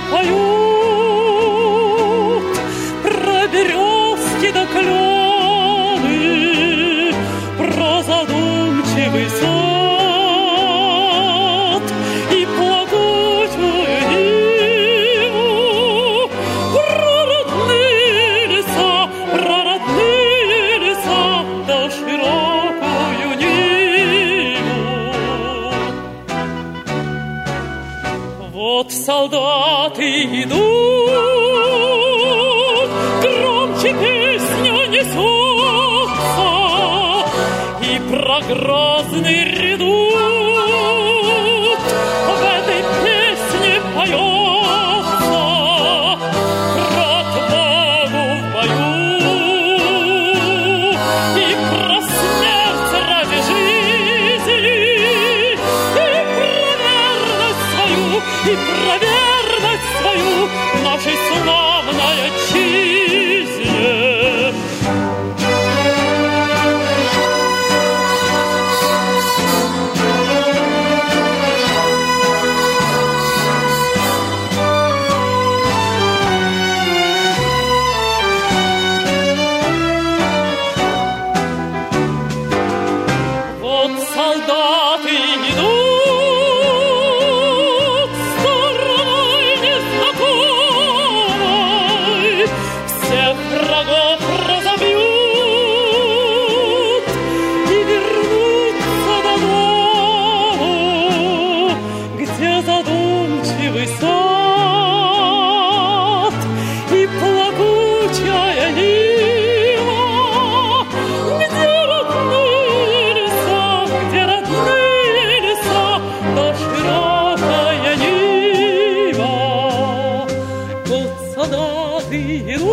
поют про березки да клены, про задумчивый сад и плакучую иву, про родные леса да широкую Ниву. Вот солдаты идут, громче песня несется, и про грозный редут в этой песне поется, про отвагу в бою и про смерть ради жизни, и про верность свою нашей славной отчизне. Вот солдаты идут стороной незнакомой, всех врагов разобьют и вернутся домой, где задумчивый сад и плакучая нива, где родные леса да широкая Нива. Вот солдаты идут